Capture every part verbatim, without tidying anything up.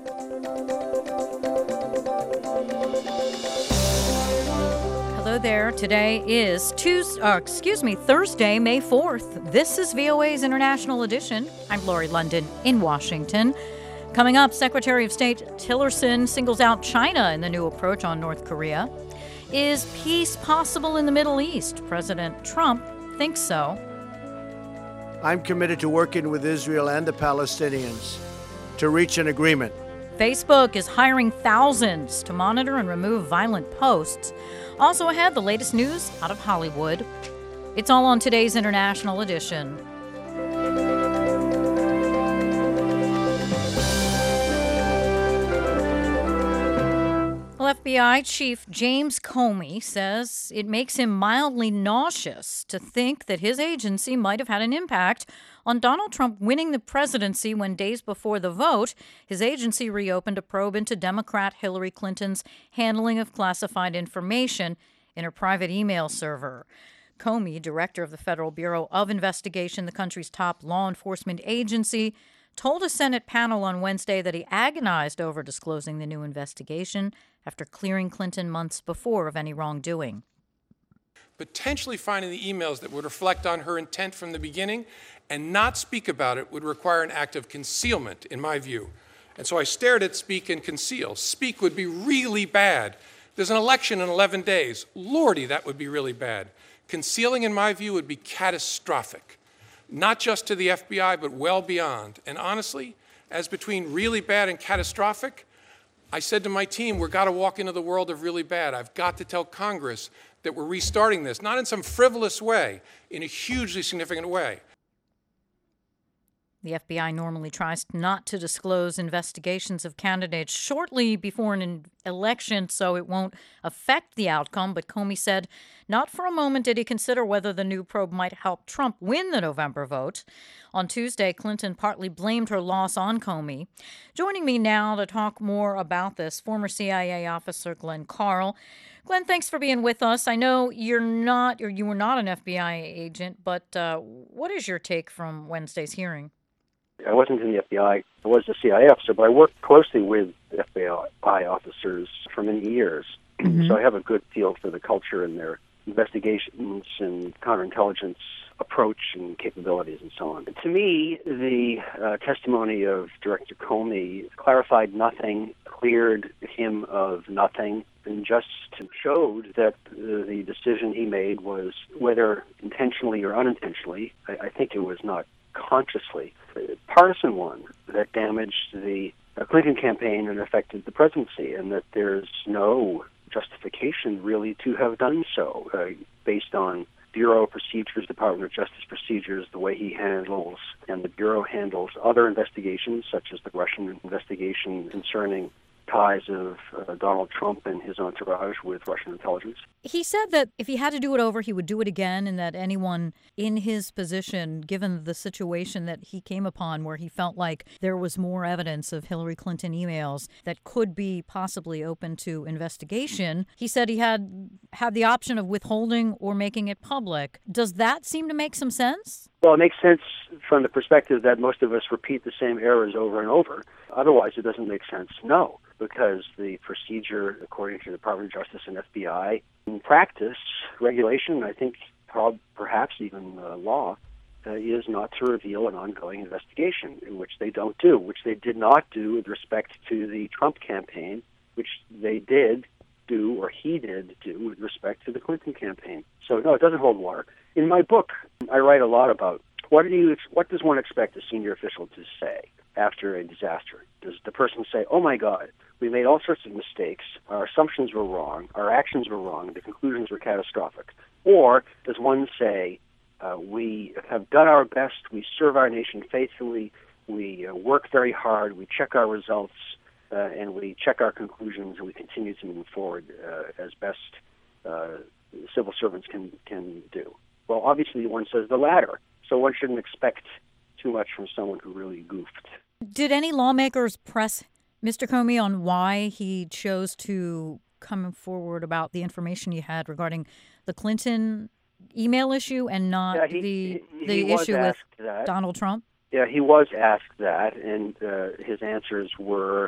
Hello there. Today is Tuesday, uh, excuse me, Thursday, May fourth. This is V O A's International Edition. I'm Lori London in Washington. Coming up, Secretary of State Tillerson singles out China in the new approach on North Korea. Is peace possible in the Middle East? President Trump thinks so. I'm committed to working with Israel and the Palestinians to reach an agreement. Facebook is hiring thousands to monitor and remove violent posts. Also ahead, the latest news out of Hollywood. It's all on today's International Edition. Well, F B I Chief James Comey says it makes him mildly nauseous to think that his agency might have had an impact on Donald Trump winning the presidency when days before the vote, his agency reopened a probe into Democrat Hillary Clinton's handling of classified information in her private email server. Comey, director of the Federal Bureau of Investigation, the country's top law enforcement agency, told a Senate panel on Wednesday that he agonized over disclosing the new investigation after clearing Clinton months before of any wrongdoing. Potentially finding the emails that would reflect on her intent from the beginning and not speak about it would require an act of concealment, in my view. And so I stared at speak and conceal. Speak would be really bad. There's an election in eleven days. Lordy, that would be really bad. Concealing, in my view, would be catastrophic. Not just to the F B I, but well beyond. And honestly, as between really bad and catastrophic, I said to my team, we've got to walk into the world of really bad. I've got to tell Congress that we're restarting this, not in some frivolous way, in a hugely significant way. The F B I normally tries not to disclose investigations of candidates shortly before an election so it won't affect the outcome, but Comey said not for a moment did he consider whether the new probe might help Trump win the November vote. On Tuesday, Clinton partly blamed her loss on Comey. Joining me now to talk more about this, former C I A officer Glenn Carl. Glenn, thanks for being with us. I know you're not, or you were not an F B I agent, but uh, what is your take from Wednesday's hearing? I wasn't in the F B I. I was a C I A officer, but I worked closely with F B I officers for many years. Mm-hmm. So I have a good feel for the culture and their investigations and counterintelligence approach and capabilities and so on. To me, the uh, testimony of Director Comey clarified nothing, cleared him of nothing, and just showed that uh, the decision he made was, whether intentionally or unintentionally, I, I think it was not consciously, a partisan one that damaged the uh, Clinton campaign and affected the presidency, and that there's no justification really to have done so uh, based on Bureau procedures, Department of Justice procedures, the way he handles, and the Bureau handles other investigations, such as the Russian investigation concerning ties of uh, Donald Trump and his entourage with Russian intelligence. He said that if he had to do it over, he would do it again, and that anyone in his position, given the situation that he came upon where he felt like there was more evidence of Hillary Clinton emails that could be possibly open to investigation, he said he had had the option of withholding or making it public. Does that seem to make some sense? Well, it makes sense from the perspective that most of us repeat the same errors over and over. Otherwise, it doesn't make sense. No, because the procedure, according to the Department of Justice and F B I, in practice, regulation, I think prob- perhaps even uh, law, uh, is not to reveal an ongoing investigation, which they don't do, which they did not do with respect to the Trump campaign, which they did do, or he did do, with respect to the Clinton campaign. So, no, it doesn't hold water. In my book, I write a lot about what do you, what does one expect a senior official to say after a disaster? Does the person say, oh, my God, we made all sorts of mistakes, our assumptions were wrong, our actions were wrong, the conclusions were catastrophic? Or does one say, uh, we have done our best, we serve our nation faithfully, we uh, work very hard, we check our results, uh, and we check our conclusions, and we continue to move forward uh, as best uh, civil servants can, can do? Well, obviously one says the latter, so one shouldn't expect too much from someone who really goofed. Did any lawmakers press Mister Comey on why he chose to come forward about the information he had regarding the Clinton email issue and not yeah, he, the he, the he issue with that. Donald Trump? Yeah, he was asked that, and uh, his answers were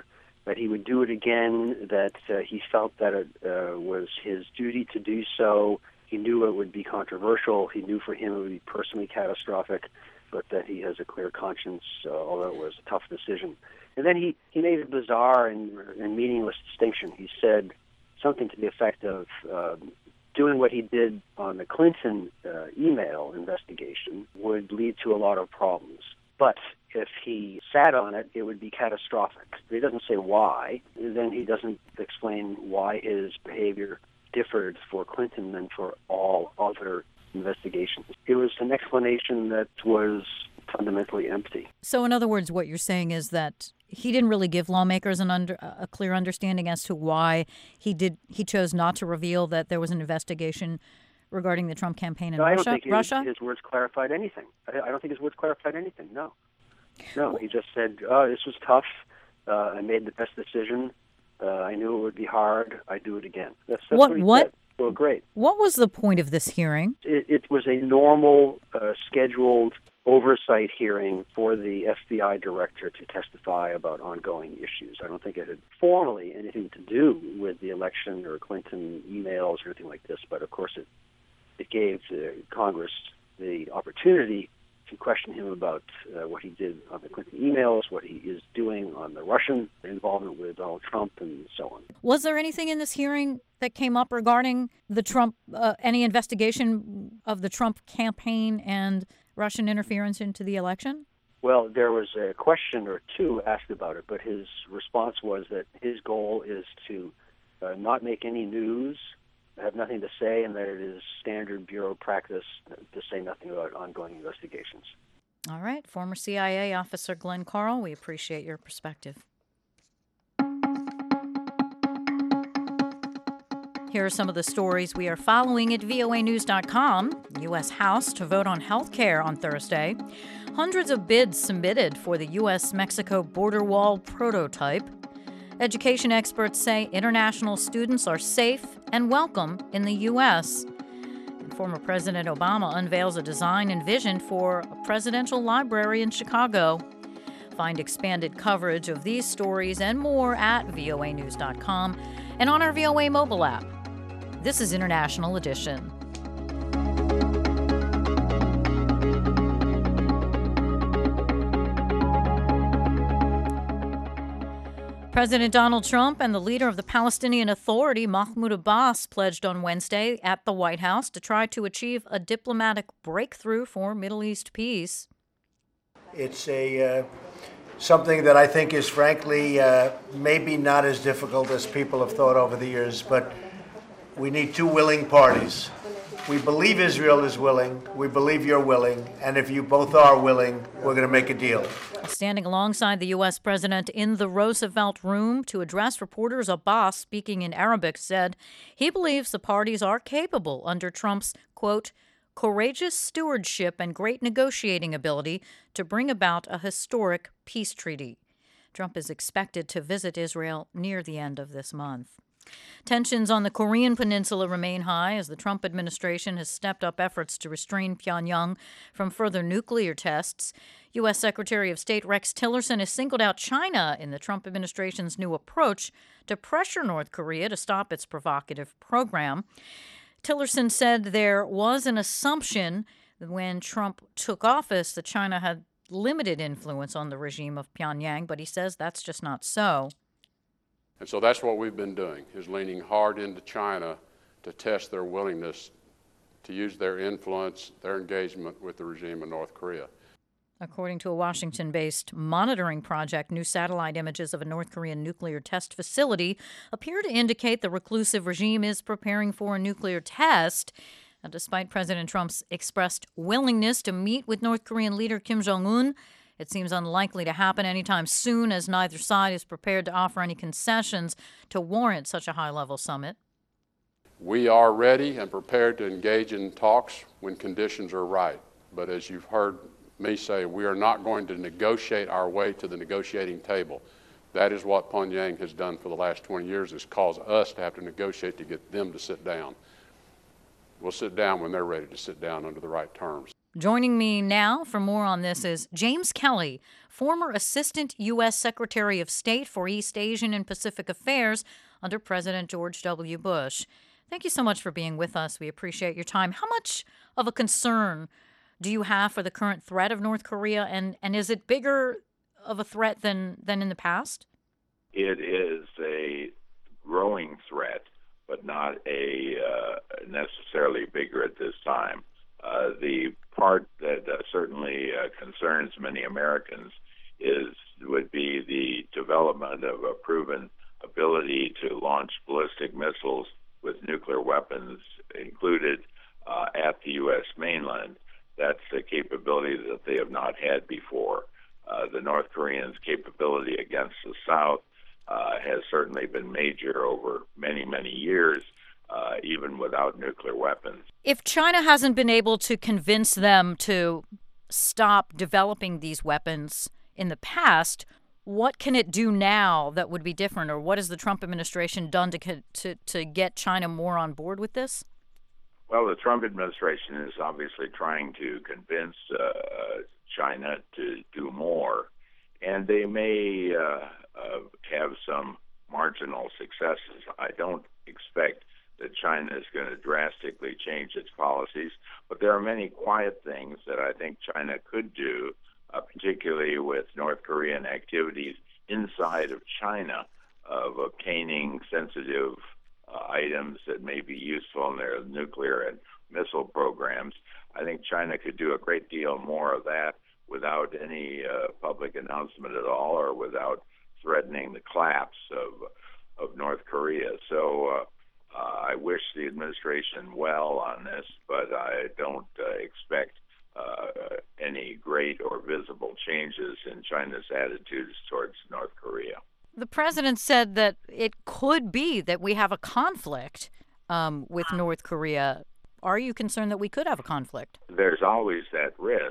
that he would do it again, that uh, he felt that it uh, was his duty to do so. He knew it would be controversial. He knew for him it would be personally catastrophic, but that he has a clear conscience, uh, although it was a tough decision. And then he, he made a bizarre and, and meaningless distinction. He said something to the effect of uh, doing what he did on the Clinton uh, email investigation would lead to a lot of problems. But if he sat on it, it would be catastrophic. He doesn't say why. Then he doesn't explain why his behavior differed for Clinton than for all other investigations. It was an explanation that was fundamentally empty. So in other words, what you're saying is that he didn't really give lawmakers an under, a clear understanding as to why he did he chose not to reveal that there was an investigation regarding the Trump campaign in no, Russia? I don't think his, Russia? his words clarified anything. I, I don't think his words clarified anything, no. No, he just said, oh, this was tough. Uh, I made the best decision. Uh, I knew it would be hard. I'd do it again. That's, that's what, what he what, said. Well, great. What was the point of this hearing? It, it was a normal, uh, scheduled oversight hearing for the F B I director to testify about ongoing issues. I don't think it had formally anything to do with the election or Clinton emails or anything like this, but of course it, it gave uh, Congress the opportunity to question him about uh, what he did on the Clinton emails, what he is doing on the Russian involvement with Donald Trump, and so on. Was there anything in this hearing that came up regarding the Trump, uh, any investigation of the Trump campaign and Russian interference into the election? Well, there was a question or two asked about it, but his response was that his goal is to uh, not make any news, have nothing to say, and that it is standard bureau practice to say nothing about ongoing investigations. All right. Former C I A officer Glenn Carl, we appreciate your perspective. Here are some of the stories we are following at V O A news dot com. U S House to vote on health care on Thursday. Hundreds of bids submitted for the U S Mexico border wall prototype. Education experts say international students are safe and welcome in the U S. And former President Obama unveils a design and vision for a presidential library in Chicago. Find expanded coverage of these stories and more at V O A news dot com and on our V O A mobile app. This is International Edition. President Donald Trump and the leader of the Palestinian Authority, Mahmoud Abbas, pledged on Wednesday at the White House to try to achieve a diplomatic breakthrough for Middle East peace. It's a uh, something that I think is frankly uh, maybe not as difficult as people have thought over the years, but we need two willing parties. We believe Israel is willing, we believe you're willing, and if you both are willing, we're going to make a deal. Standing alongside the U S president in the Roosevelt Room to address reporters, Abbas, speaking in Arabic, said he believes the parties are capable under Trump's, quote, courageous stewardship and great negotiating ability to bring about a historic peace treaty. Trump is expected to visit Israel near the end of this month. Tensions on the Korean peninsula remain high as the Trump administration has stepped up efforts to restrain Pyongyang from further nuclear tests. U S. Secretary of State Rex Tillerson has singled out China in the Trump administration's new approach to pressure North Korea to stop its provocative program. Tillerson said there was an assumption that when Trump took office that China had limited influence on the regime of Pyongyang, but he says that's just not so. And so that's what we've been doing, is leaning hard into China to test their willingness to use their influence, their engagement with the regime in North Korea. According to a Washington-based monitoring project, new satellite images of a North Korean nuclear test facility appear to indicate the reclusive regime is preparing for a nuclear test. And despite President Trump's expressed willingness to meet with North Korean leader Kim Jong-un, it seems unlikely to happen anytime soon, as neither side is prepared to offer any concessions to warrant such a high-level summit. We are ready and prepared to engage in talks when conditions are right. But as you've heard me say, we are not going to negotiate our way to the negotiating table. That is what Pyongyang has done for the last twenty years, is cause us to have to negotiate to get them to sit down. We'll sit down when they're ready to sit down under the right terms. Joining me now for more on this is James Kelly, former Assistant U S. Secretary of State for East Asian and Pacific Affairs under President George W. Bush. Thank you so much for being with us. We appreciate your time. How much of a concern do you have for the current threat of North Korea, and, and is it bigger of a threat than, than in the past? It is a growing threat, but not a uh, necessarily bigger at this time. Uh, the part that uh, certainly uh, concerns many Americans is would be the development of a proven ability to launch ballistic missiles with nuclear weapons included uh, at the U S mainland. That's a capability that they have not had before. Uh, the North Koreans' capability against the South uh, has certainly been major over many, many years, uh, even without nuclear weapons. If China hasn't been able to convince them to stop developing these weapons in the past, what can it do now that would be different, or what has the Trump administration done to to, to get China more on board with this? Well, the Trump administration is obviously trying to convince uh, China to do more, and they may uh, uh, have some marginal successes. I don't expect that China is going to drastically change its policies, but there are many quiet things that I think China could do, uh, particularly with North Korean activities inside of China of obtaining sensitive uh, items that may be useful in their nuclear and missile programs. I think China could do a great deal more of that without any uh, public announcement at all, or without threatening the collapse of of North Korea. So uh, uh, I wish the administration well on this, but I don't uh, expect uh, any great or visible changes in China's attitudes towards North Korea. The president said that it could be that we have a conflict um, with North Korea. Are you concerned that we could have a conflict? There's always that risk.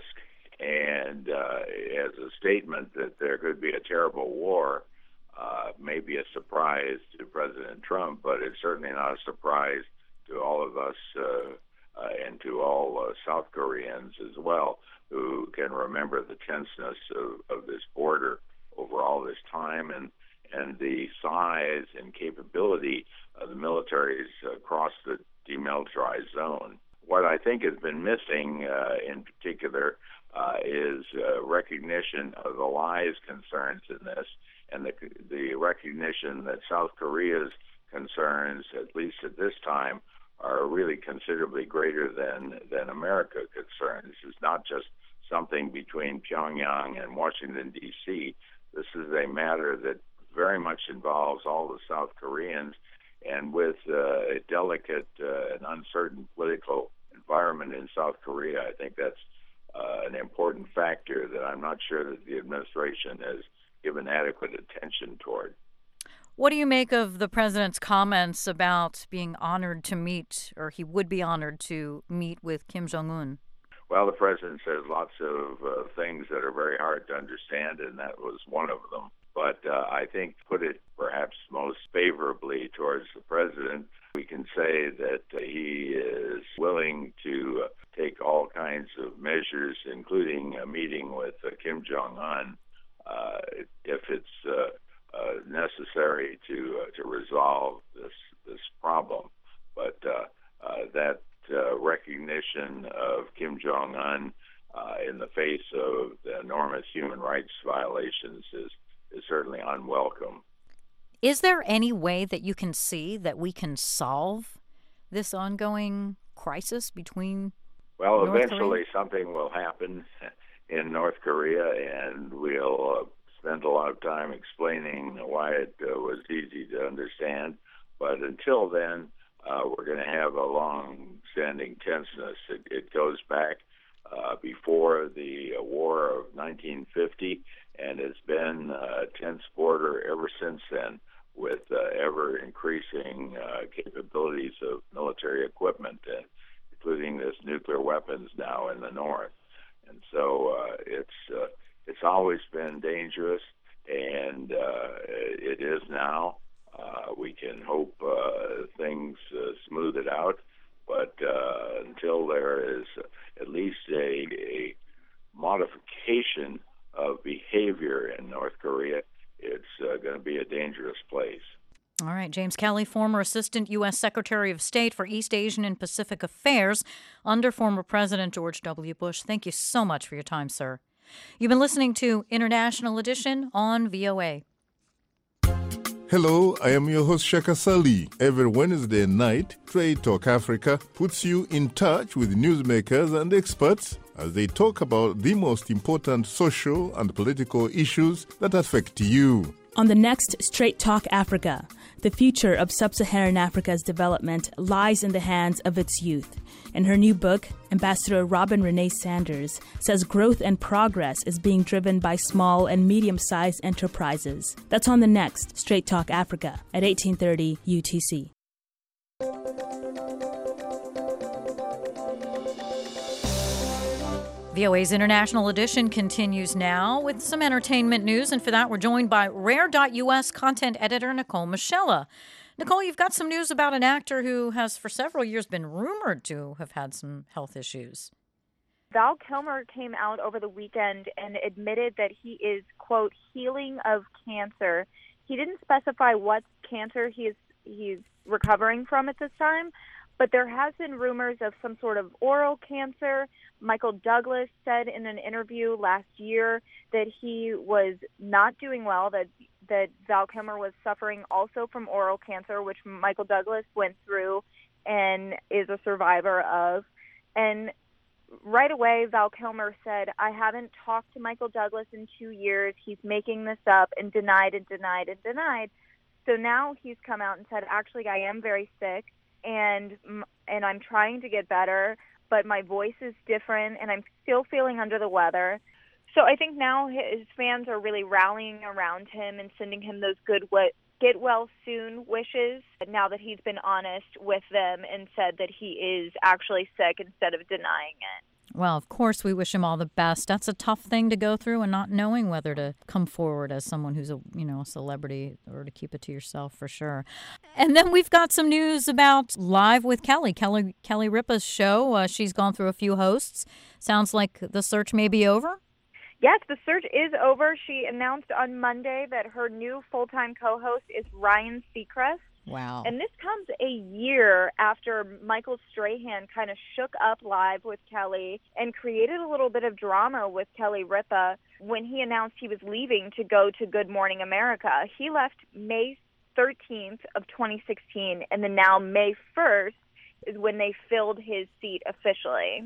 And uh, as a statement that there could be a terrible war uh, may be a surprise to President Trump, but it's certainly not a surprise to all of us uh, uh, and to all uh, South Koreans as well, who can remember the tenseness of, of this border over all this time, and, and the size and capability of the militaries across the demilitarized zone. What I think has been missing uh, in particular Uh, is uh, recognition of the lies concerns in this, and the, the recognition that South Korea's concerns, at least at this time, are really considerably greater than, than America's concerns. It's not just something between Pyongyang and Washington, D C This is a matter that very much involves all the South Koreans, and with uh, a delicate uh, and uncertain political environment in South Korea, I think that's Uh, an important factor that I'm not sure that the administration has given adequate attention toward. What do you make of the president's comments about being honored to meet, or he would be honored to meet with Kim Jong-un? Well, the president says lots of uh, things that are very hard to understand, and that was one of them. But uh, I think, put it perhaps most favorably towards the president, we can say that uh, he is willing to uh, take all kinds of measures, including a meeting with uh, Kim Jong-un, uh, if it's uh, uh, necessary to uh, to resolve this this problem. But uh, uh, that uh, recognition of Kim Jong-un uh, in the face of the enormous human rights violations is is certainly unwelcome. Is there any way that you can see that we can solve this ongoing crisis between Well, North eventually Korea? something will happen in North Korea, and we'll uh, spend a lot of time explaining why it uh, was easy to understand. But until then, uh, we're going to have a long-standing tenseness. It, it goes back uh, before the uh, War of nineteen fifty, and it's been a tense border ever since then, with uh, ever-increasing uh, capabilities of military equipment, uh, including this nuclear weapons now in the north. And so uh, it's uh, it's always been dangerous, and uh, it is now. Uh, we can hope uh, things uh, smooth it out, But uh, until there is at least a, a modification of behavior in North Korea, it's uh, going to be a dangerous place. All right, James Kelly, former Assistant U S Secretary of State for East Asian and Pacific Affairs under former President George W. Bush. Thank you so much for your time, sir. You've been listening to International Edition on V O A. Hello, I am your host Shaka Sali. Every Wednesday night, Trade Talk Africa puts you in touch with newsmakers and experts as they talk about the most important social and political issues that affect you. On the next Straight Talk Africa, the future of sub-Saharan Africa's development lies in the hands of its youth. In her new book, Ambassador Robin Renee Sanders says growth and progress is being driven by small and medium-sized enterprises. That's on the next Straight Talk Africa at eighteen thirty U T C. V O A's International Edition continues now with some entertainment news, and for that we're joined by Rare dot U S content editor Nicole Michella. Nicole, you've got some news about an actor who has for several years been rumored to have had some health issues. Val Kilmer came out over the weekend and admitted that he is, quote, healing of cancer. He didn't specify what cancer he is he's recovering from at this time, but there has been rumors of some sort of oral cancer. Michael Douglas said in an interview last year that he was not doing well, that that Val Kilmer was suffering also from oral cancer, which Michael Douglas went through and is a survivor of. And right away, Val Kilmer said, I haven't talked to Michael Douglas in two years. He's making this up, and denied and denied and denied. So now he's come out and said, actually, I am very sick, and and I'm trying to get better, but my voice is different, and I'm still feeling under the weather. So I think now his fans are really rallying around him and sending him those good get well soon wishes, now that he's been honest with them and said that he is actually sick instead of denying it. Well, of course, we wish him all the best. That's a tough thing to go through, and not knowing whether to come forward as someone who's a you know a celebrity or to keep it to yourself, for sure. And then we've got some news about Live with Kelly, Kelly Kelly Ripa's show. Uh, she's gone through a few hosts. Sounds like the search may be over. Yes, the search is over. She announced on Monday that her new full-time co-host is Ryan Seacrest. Wow. And this comes a year after Michael Strahan kind of shook up Live with Kelly and created a little bit of drama with Kelly Ripa when he announced he was leaving to go to Good Morning America. He left May thirteenth of twenty sixteen, and then now May first is when they filled his seat officially.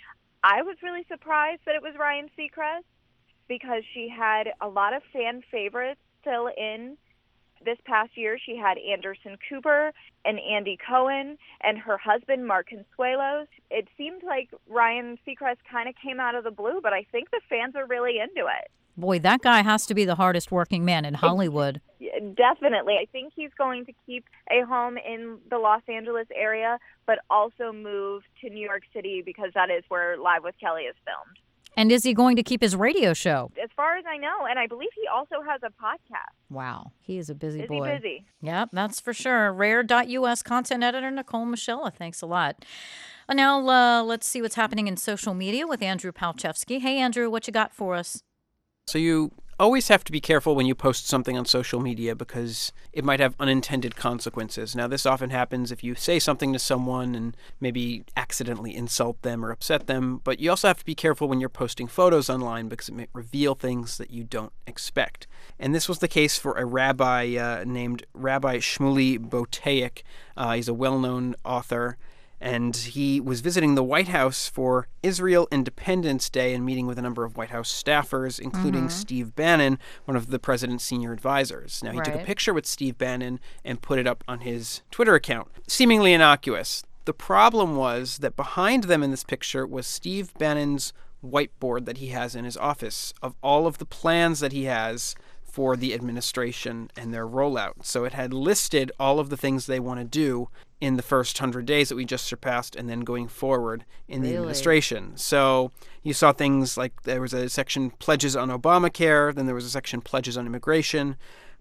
I was really surprised that it was Ryan Seacrest, because she had a lot of fan favorites fill in. This past year, she had Anderson Cooper and Andy Cohen and her husband, Mark Consuelos. It seemed like Ryan Seacrest kind of came out of the blue, but I think the fans are really into it. Boy, that guy has to be the hardest working man in Hollywood. Definitely. I think he's going to keep a home in the Los Angeles area, but also move to New York City, because that is where Live with Kelly is filmed. And is he going to keep his radio show? As far as I know, and I believe he also has a podcast. Wow, he is a busy Busy, boy. busy. Yep, that's for sure. Rare dot U S content editor Nicole Michella, thanks a lot. Uh, now uh, let's see what's happening in social media with Andrew Palchevsky. Hey, Andrew, what you got for us? So you always have to be careful when you post something on social media, because it might have unintended consequences. Now, this often happens if you say something to someone and maybe accidentally insult them or upset them, but you also have to be careful when you're posting photos online, because it may reveal things that you don't expect. And this was the case for a rabbi uh, named Rabbi Shmuley Boteach. Uh, he's a well-known author, and he was visiting the White House for Israel Independence Day and meeting with a number of White House staffers, including mm-hmm. Steve Bannon, one of the president's senior advisors. Now, he right. took a picture with Steve Bannon and put it up on his Twitter account, seemingly innocuous. The problem was that behind them in this picture was Steve Bannon's whiteboard that he has in his office of all of the plans that he has for the administration and their rollout. So it had listed all of the things they want to do in the first hundred days that we just surpassed, and then going forward in the really? administration. So you saw things like there was a section pledges on Obamacare, then there was a section pledges on immigration,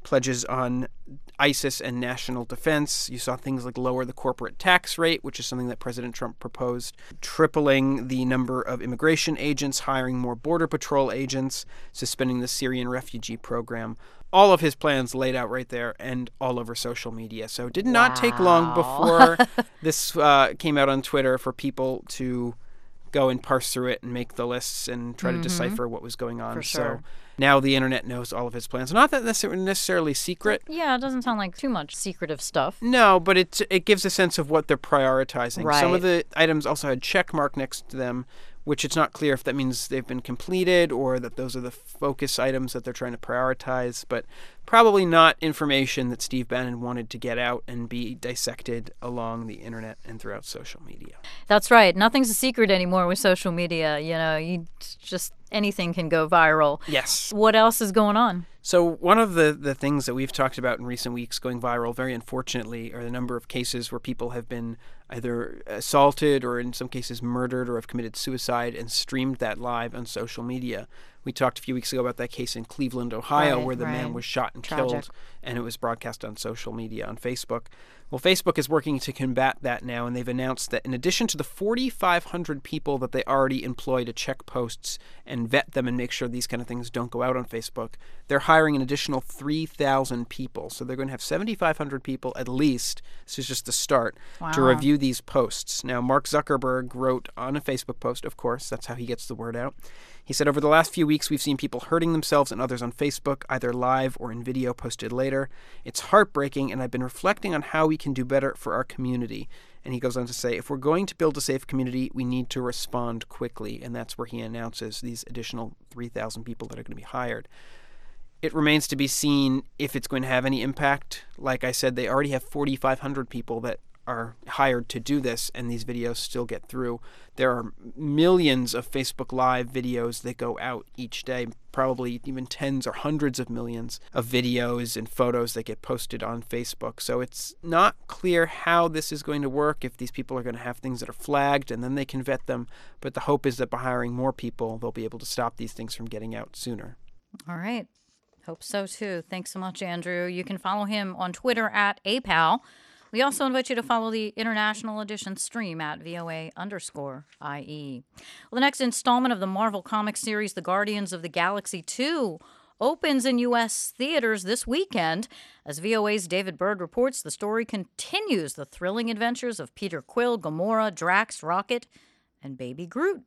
pledges on ISIS and national defense. You saw things like lower the corporate tax rate, which is something that President Trump proposed, tripling the number of immigration agents, hiring more Border Patrol agents, suspending the Syrian refugee program. All of his plans laid out right there and all over social media. So it did not wow. take long before this uh, came out on Twitter for people to go and parse through it and make the lists and try mm-hmm. to decipher what was going on. For sure. So now the internet knows all of his plans. Not that necessarily necessarily secret. Yeah, it doesn't sound like too much secretive stuff. No, but it it gives a sense of what they're prioritizing. Right. Some of the items also had check mark next to them, which it's not clear if that means they've been completed or that those are the focus items that they're trying to prioritize, but probably not information that Steve Bannon wanted to get out and be dissected along the internet and throughout social media. That's right. Nothing's a secret anymore with social media. You know, you just anything can go viral. Yes. What else is going on? So one of the, the things that we've talked about in recent weeks going viral, very unfortunately, are the number of cases where people have been either assaulted or in some cases murdered or have committed suicide and streamed that live on social media. We talked a few weeks ago about that case in Cleveland, Ohio, right, where the right. man was shot and Tragic. killed, and it was broadcast on social media, on Facebook. Well, Facebook is working to combat that now, and they've announced that in addition to the forty-five hundred people that they already employ to check posts and vet them and make sure these kind of things don't go out on Facebook, they're hiring an additional three thousand people. So they're going to have seventy-five hundred people at least, this is just the start, wow. to review these posts. Now, Mark Zuckerberg wrote on a Facebook post, of course, that's how he gets the word out. He said, over the last few weeks, we've seen people hurting themselves and others on Facebook, either live or in video posted later. It's heartbreaking, and I've been reflecting on how we can do better for our community. And he goes on to say, if we're going to build a safe community, we need to respond quickly. And that's where he announces these additional three thousand people that are going to be hired. It remains to be seen if it's going to have any impact. Like I said, they already have forty-five hundred people that are hired to do this, and these videos still get through. There are millions of Facebook Live videos that go out each day, probably even tens or hundreds of millions of videos and photos that get posted on Facebook. So it's not clear how this is going to work, if these people are going to have things that are flagged and then they can vet them. But the hope is that by hiring more people, they'll be able to stop these things from getting out sooner. All right. Hope so, too. Thanks so much, Andrew. You can follow him on Twitter at A P A L. We also invite you to follow the International Edition stream at VOA underscore IE. Well, the next installment of the Marvel Comics series, The Guardians of the Galaxy two, opens in U S theaters this weekend. As V O A's David Byrd reports, the story continues the thrilling adventures of Peter Quill, Gamora, Drax, Rocket, and Baby Groot.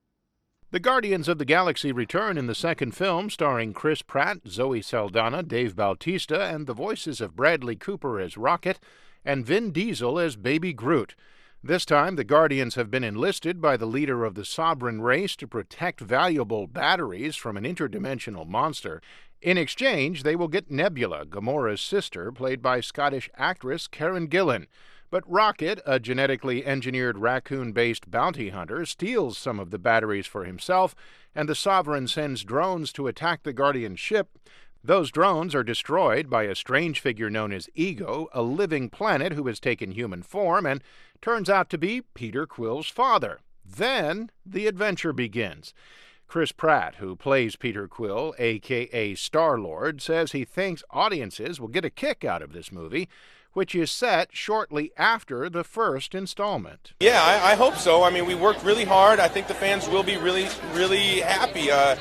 The Guardians of the Galaxy return in the second film, starring Chris Pratt, Zoe Saldana, Dave Bautista, and the voices of Bradley Cooper as Rocket and Vin Diesel as Baby Groot. This time, the Guardians have been enlisted by the leader of the Sovereign race to protect valuable batteries from an interdimensional monster. In exchange, they will get Nebula, Gamora's sister, played by Scottish actress Karen Gillan. But Rocket, a genetically engineered raccoon-based bounty hunter, steals some of the batteries for himself, and the Sovereign sends drones to attack the Guardian ship. Those drones are destroyed by a strange figure known as Ego, a living planet who has taken human form and turns out to be Peter Quill's father. Then the adventure begins. Chris Pratt, who plays Peter Quill, a k a. Star-Lord, says he thinks audiences will get a kick out of this movie, which is set shortly after the first installment. Yeah, I, I hope so. I mean, we worked really hard. I think the fans will be really, really happy. Uh,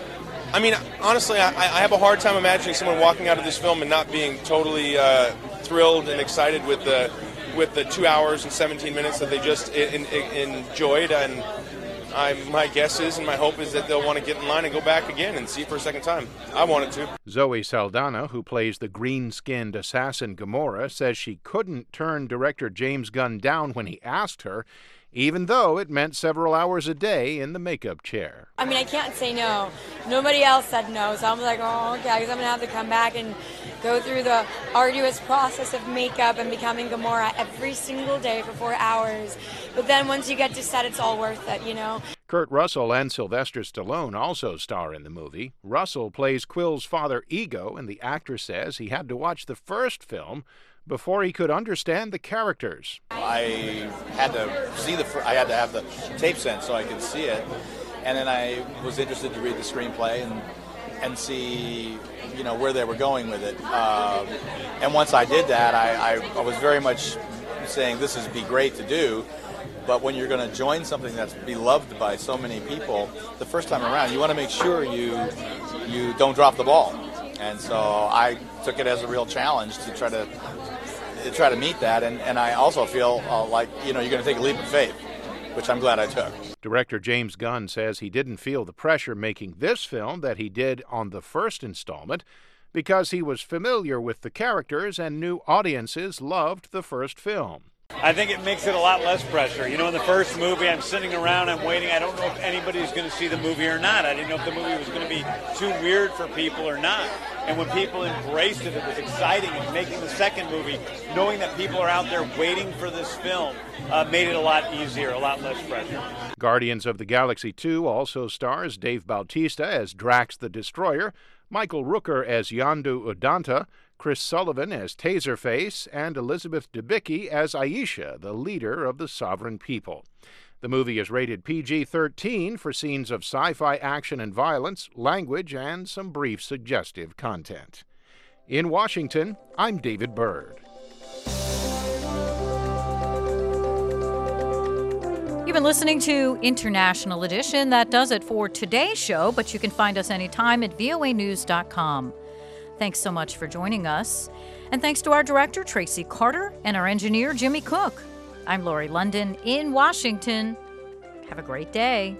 I mean, honestly, I, I have a hard time imagining someone walking out of this film and not being totally uh, thrilled and excited with the with the two hours and seventeen minutes that they just in, in, enjoyed. And I, my guess is and my hope is that they'll want to get in line and go back again and see it for a second time. I wanted to. Zoe Saldana, who plays the green-skinned assassin Gamora, says she couldn't turn director James Gunn down when he asked her, even though it meant several hours a day in the makeup chair. I mean, I can't say no. Nobody else said no, so I'm like, oh, okay, I guess I'm going to have to come back and go through the arduous process of makeup and becoming Gamora every single day for four hours. But then once you get to set, it's all worth it, you know? Kurt Russell and Sylvester Stallone also star in the movie. Russell plays Quill's father, Ego, and the actor says he had to watch the first film before he could understand the characters. I had to see the, I had to have the tape sent so I could see it, and then I was interested to read the screenplay, and and see, you know, where they were going with it. Um, and once I did that, I, I, I was very much saying this would be great to do. But when you're going to join something that's beloved by so many people, the first time around, you want to make sure you you don't drop the ball. And so I took it as a real challenge to try to to try to meet that. And, and I also feel uh, like, you know, you're going to take a leap of faith, which I'm glad I took. Director James Gunn says he didn't feel the pressure making this film that he did on the first installment because he was familiar with the characters and knew audiences loved the first film. I think it makes it a lot less pressure. You know, in the first movie, I'm sitting around, I'm waiting. I don't know if anybody's going to see the movie or not. I didn't know if the movie was going to be too weird for people or not. And when people embraced it, it was exciting. And making the second movie, knowing that people are out there waiting for this film, uh, made it a lot easier, a lot less pressure. Guardians of the Galaxy two also stars Dave Bautista as Drax the Destroyer, Michael Rooker as Yondu Udanta, Chris Sullivan as Taserface, and Elizabeth Debicki as Aisha, the leader of the Sovereign People. The movie is rated P G thirteen for scenes of sci-fi action and violence, language, and some brief suggestive content. In Washington, I'm David Byrd. You've been listening to International Edition. That does it for today's show, but you can find us anytime at V O A news dot com. Thanks so much for joining us. And thanks to our director, Tracy Carter, and our engineer, Jimmy Cook. I'm Lori London in Washington. Have a great day.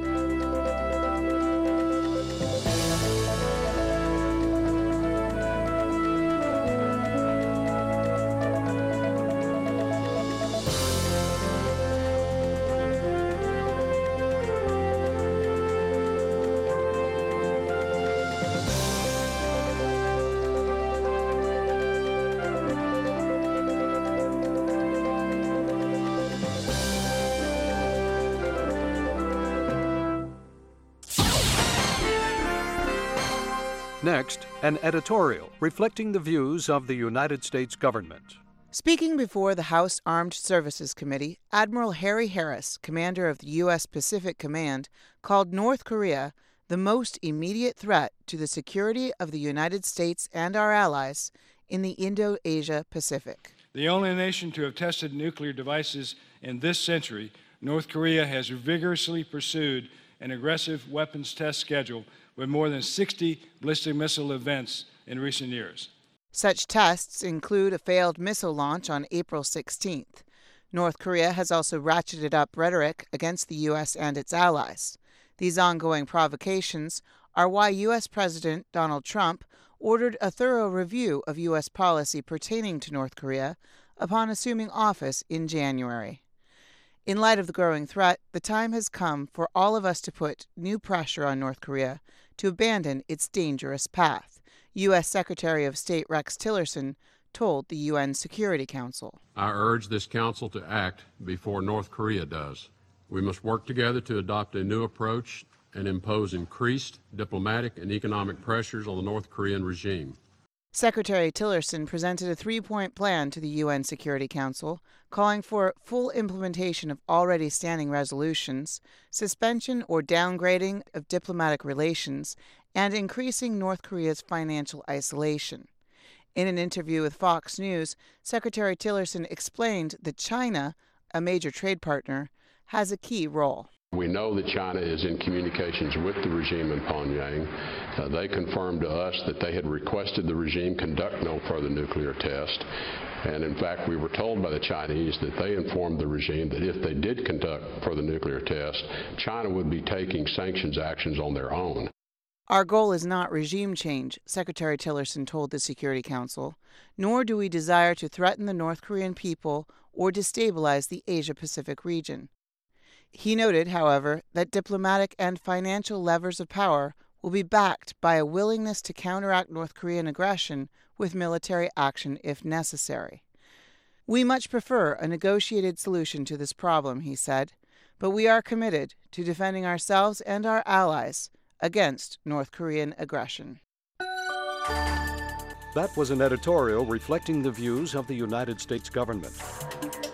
Next, an editorial reflecting the views of the United States government. Speaking before the House Armed Services Committee, Admiral Harry Harris, commander of the U S Pacific Command, called North Korea the most immediate threat to the security of the United States and our allies in the Indo-Asia Pacific. The only nation to have tested nuclear devices in this century, North Korea has vigorously pursued an aggressive weapons test schedule with more than sixty ballistic missile events in recent years. Such tests include a failed missile launch on April sixteenth. North Korea has also ratcheted up rhetoric against the U S and its allies. These ongoing provocations are why U S President Donald Trump ordered a thorough review of U S policy pertaining to North Korea upon assuming office in January. In light of the growing threat, the time has come for all of us to put new pressure on North Korea to abandon its dangerous path, U S Secretary of State Rex Tillerson told the U N Security Council. I urge this council to act before North Korea does. We must work together to adopt a new approach and impose increased diplomatic and economic pressures on the North Korean regime. Secretary Tillerson presented a three-point plan to the U N Security Council, calling for full implementation of already standing resolutions, suspension or downgrading of diplomatic relations, and increasing North Korea's financial isolation. In an interview with Fox News, Secretary Tillerson explained that China, a major trade partner, has a key role. We know that China is in communications with the regime in Pyongyang. Uh, they confirmed to us that they had requested the regime conduct no further nuclear test. And in fact, we were told by the Chinese that they informed the regime that if they did conduct further nuclear tests, China would be taking sanctions actions on their own. Our goal is not regime change, Secretary Tillerson told the Security Council, nor do we desire to threaten the North Korean people or destabilize the Asia-Pacific region. He noted, however, that diplomatic and financial levers of power will be backed by a willingness to counteract North Korean aggression with military action if necessary. We much prefer a negotiated solution to this problem, he said, but we are committed to defending ourselves and our allies against North Korean aggression. That was an editorial reflecting the views of the United States government.